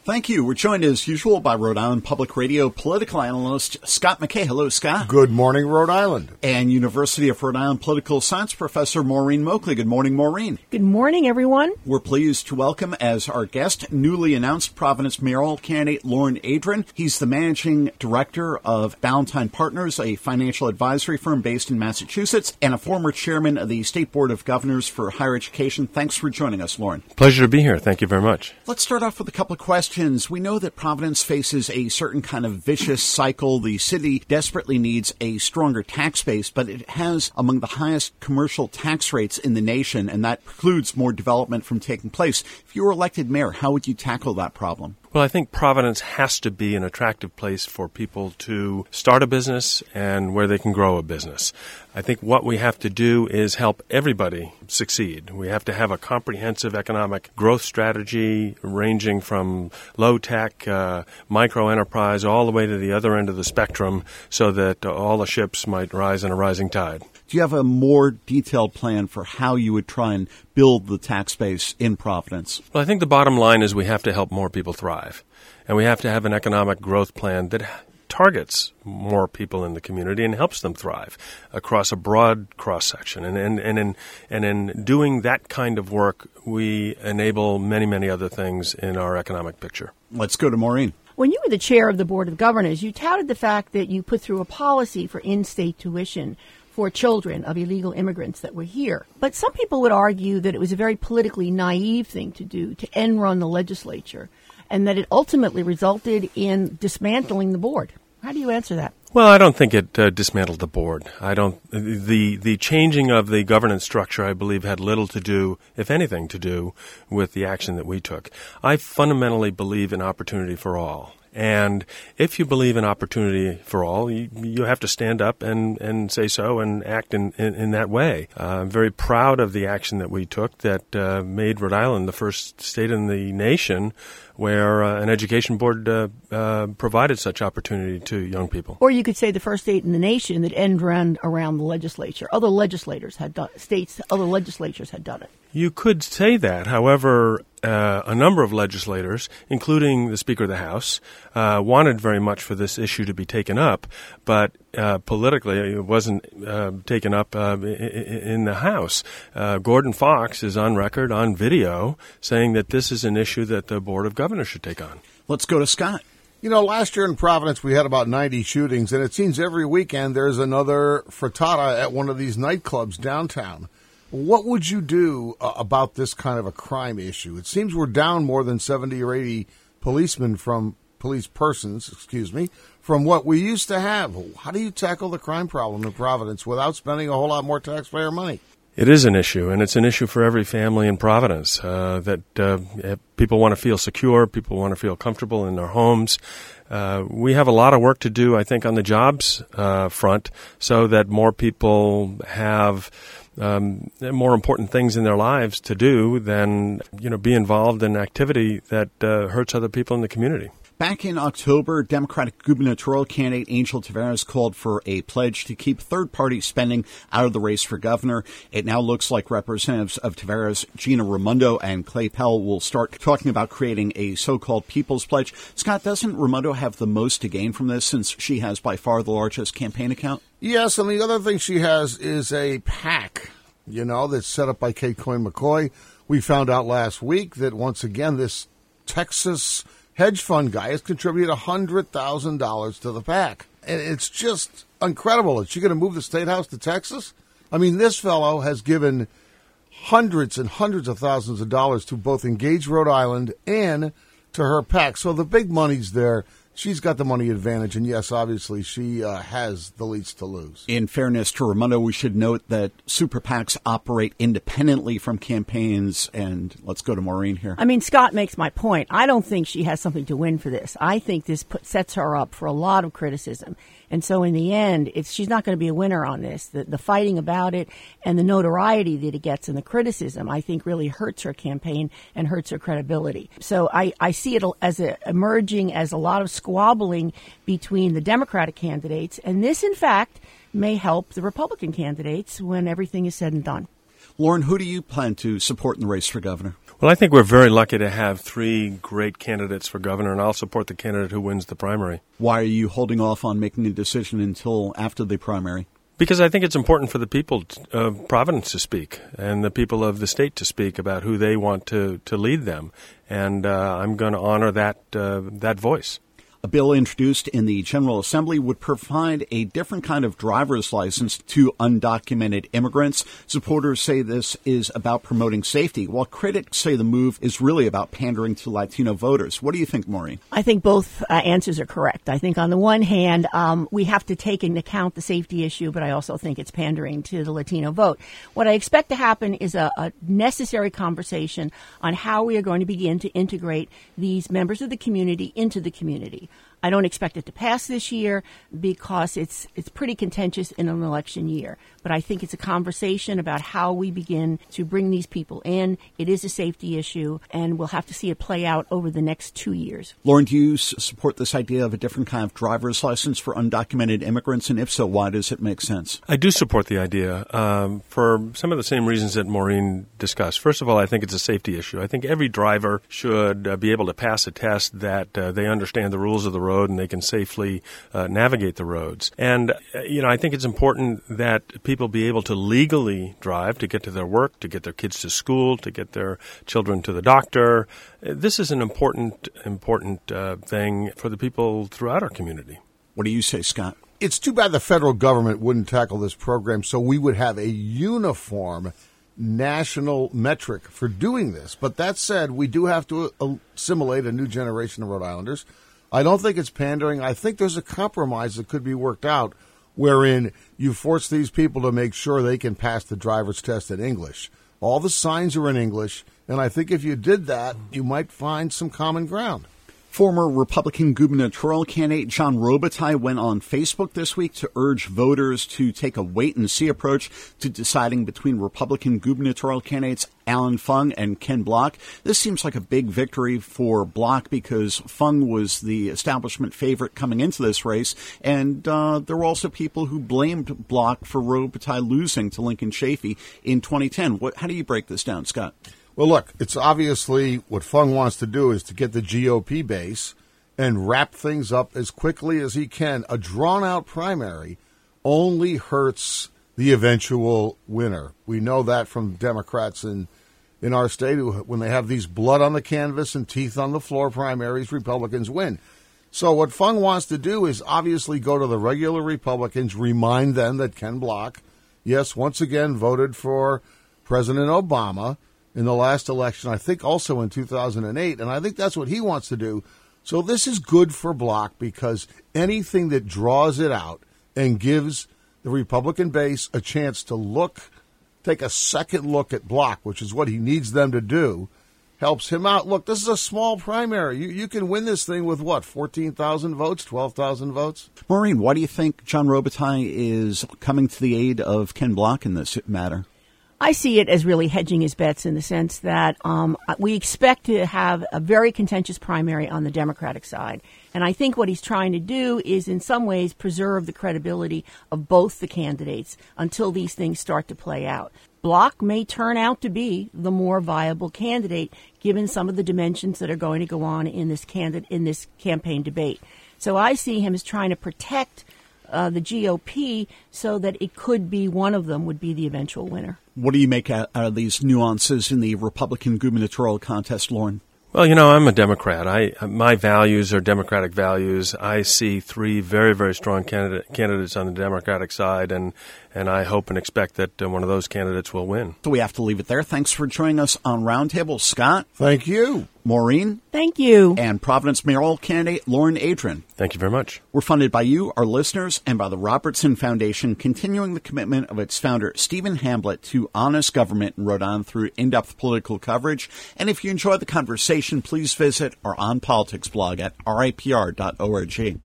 Thank you. We're joined as usual by Rhode Island Public Radio political analyst Scott McKay. Hello, Scott. Good morning, Rhode Island. And University of Rhode Island political science professor Maureen Moakley. Good morning, Maureen. Good morning, everyone. We're pleased to welcome as our guest newly announced Providence mayoral candidate Loren Adrin. He's the managing director of Ballantine Partners, a financial advisory firm based in Massachusetts, and a former chairman of the State Board of Governors for Higher Education. Thanks for joining us, Loren. Pleasure to be here. Thank you very much. Let's start off with a couple of questions. We know that Providence faces a certain kind of vicious cycle. The city desperately needs a stronger tax base, but it has among the highest commercial tax rates in the nation, and that precludes more development from taking place. If you were elected mayor, how would you tackle that problem? Well, I think Providence has to be an attractive place for people to start a business and where they can grow a business. I think what we have to do is help everybody succeed. We have to have a comprehensive economic growth strategy ranging from low-tech, micro-enterprise, all the way to the other end of the spectrum so that all the ships might rise in a rising tide. Do you have a more detailed plan for how you would try and build the tax base in Providence? Well, I think the bottom line is we have to help more people thrive. And we have to have an economic growth plan that targets more people in the community and helps them thrive across a broad cross-section. And in doing that kind of work, we enable many, many other things in our economic picture. Let's go to Maureen. When you were the chair of the Board of Governors, you touted the fact that you put through a policy for in-state tuition for children of illegal immigrants that were here. But some people would argue that it was a very politically naive thing to do, to end-run the legislature, and that it ultimately resulted in dismantling the board. How do you answer that? Well, I don't think it dismantled the board. The changing of the governance structure, I believe, had little to do, if anything, to do with the action that we took. I fundamentally believe in opportunity for all. And if you believe in opportunity for all, you have to stand up and say so and act in that way. I'm very proud of the action that we took that made Rhode Island the first state in the nation where an education board provided such opportunity to young people. Or you could say the first state in the nation that end-run around the legislature. Other legislators had done other legislatures had done it. You could say that. However, a number of legislators, including the Speaker of the House, wanted very much for this issue to be taken up, but politically it wasn't taken up in the House. Gordon Fox is on record, on video, saying that this is an issue that the Board of Governors should take on. Let's go to Scott. You know, last year in Providence we had about 90 shootings, and it seems every weekend there's another frittata at one of these nightclubs downtown. What would you do about this kind of a crime issue? It seems we're down more than 70 or 80 police persons from what we used to have. How do you tackle the crime problem in Providence without spending a whole lot more taxpayer money? It is an issue, and it's an issue for every family in Providence, that people want to feel secure, people want to feel comfortable in their homes. We have a lot of work to do, I think, on the jobs front so that more people have more important things in their lives to do than, be involved in activity that hurts other people in the community. Back in October, Democratic gubernatorial candidate Angel Taveras called for a pledge to keep third-party spending out of the race for governor. It now looks like representatives of Taveras, Gina Raimondo and Clay Pell, will start talking about creating a so-called People's Pledge. Scott, doesn't Raimondo have the most to gain from this since she has by far the largest campaign account? Yes, and the other thing she has is a PAC, that's set up by Kate Coyne McCoy. We found out last week that once again this Texas hedge fund guy has contributed $100,000 to the PAC. And it's just incredible. Is she going to move the State House to Texas? I mean, this fellow has given hundreds and hundreds of thousands of dollars to both Engage Rhode Island and to her PAC. So the big money's there. She's got the money advantage, and yes, obviously, she has the least to lose. In fairness to Raimondo, we should note that super PACs operate independently from campaigns, and let's go to Maureen here. I mean, Scott makes my point. I don't think she has something to win for this. I think this sets her up for a lot of criticism. And so in the end, she's not going to be a winner on this. The fighting about it and the notoriety that it gets and the criticism, I think, really hurts her campaign and hurts her credibility. So I see it as emerging as a lot of squabbling between the Democratic candidates. And this, in fact, may help the Republican candidates when everything is said and done. Lauren, who do you plan to support in the race for governor? Well, I think we're very lucky to have three great candidates for governor, and I'll support the candidate who wins the primary. Why are you holding off on making a decision until after the primary? Because I think it's important for the people of Providence to speak and the people of the state to speak about who they want to lead them. And I'm going to honor that voice. A bill introduced in the General Assembly would provide a different kind of driver's license to undocumented immigrants. Supporters say this is about promoting safety, while critics say the move is really about pandering to Latino voters. What do you think, Maureen? I think both answers are correct. I think on the one hand, we have to take into account the safety issue, but I also think it's pandering to the Latino vote. What I expect to happen is a necessary conversation on how we are going to begin to integrate these members of the community into the community. I don't expect it to pass this year because it's pretty contentious in an election year. But I think it's a conversation about how we begin to bring these people in. It is a safety issue, and we'll have to see it play out over the next 2 years. Lauren, do you support this idea of a different kind of driver's license for undocumented immigrants? And if so, why does it make sense? I do support the idea for some of the same reasons that Maureen discussed. First of all, I think it's a safety issue. I think every driver should be able to pass a test that they understand the rules of the road and they can safely navigate the roads. And, I think it's important that people be able to legally drive to get to their work, to get their kids to school, to get their children to the doctor. This is an important thing for the people throughout our community. What do you say, Scott? It's too bad the federal government wouldn't tackle this program so we would have a uniform national metric for doing this. But that said, we do have to assimilate a new generation of Rhode Islanders. I don't think it's pandering. I think there's a compromise that could be worked out wherein you force these people to make sure they can pass the driver's test in English. All the signs are in English, and I think if you did that, you might find some common ground. Former Republican gubernatorial candidate John Robitaille went on Facebook this week to urge voters to take a wait-and-see approach to deciding between Republican gubernatorial candidates Allan Fung and Ken Block. This seems like a big victory for Block because Fung was the establishment favorite coming into this race, and there were also people who blamed Block for Robitaille losing to Lincoln Chafee in 2010. How do you break this down, Scott? Well, look, it's obviously what Fung wants to do is to get the GOP base and wrap things up as quickly as he can. A drawn-out primary only hurts the eventual winner. We know that from Democrats in our state who, when they have these blood on the canvas and teeth on the floor primaries, Republicans win. So what Fung wants to do is obviously go to the regular Republicans, remind them that Ken Block, yes, once again voted for President Obama in the last election, I think also in 2008, and I think that's what he wants to do. So this is good for Block because anything that draws it out and gives the Republican base a chance to take a second look at Block, which is what he needs them to do, helps him out. Look, this is a small primary. You can win this thing with, 14,000 votes, 12,000 votes? Maureen, why do you think John Robitaille is coming to the aid of Ken Block in this matter? I see it as really hedging his bets in the sense that we expect to have a very contentious primary on the Democratic side. And I think what he's trying to do is in some ways preserve the credibility of both the candidates until these things start to play out. Block may turn out to be the more viable candidate given some of the dimensions that are going to go on in this campaign debate. So I see him as trying to protect the GOP so that it could be one of them would be the eventual winner. What do you make out of these nuances in the Republican gubernatorial contest, Lauren? Well, I'm a Democrat. My values are Democratic values. I see three very, very strong candidates on the Democratic side, and I hope and expect that one of those candidates will win. So we have to leave it there. Thanks for joining us on Roundtable. Scott? Thank you. Maureen? Thank you. And Providence mayoral candidate Lauren Adrian. Thank you very much. We're funded by you, our listeners, and by the Robertson Foundation, continuing the commitment of its founder, Stephen Hamblett, to honest government in Rhode Island through in-depth political coverage. And if you enjoy the conversation, please visit our On Politics blog at ripr.org.